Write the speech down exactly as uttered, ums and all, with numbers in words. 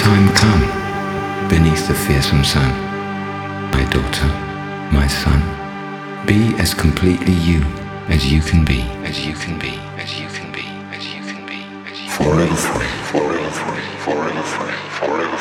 time come beneath the fearsome sun. My daughter, my son, be as completely you as you can be, as you can be, as you can be, as you can be, as you can be. Forever free, forever free, forever free, forever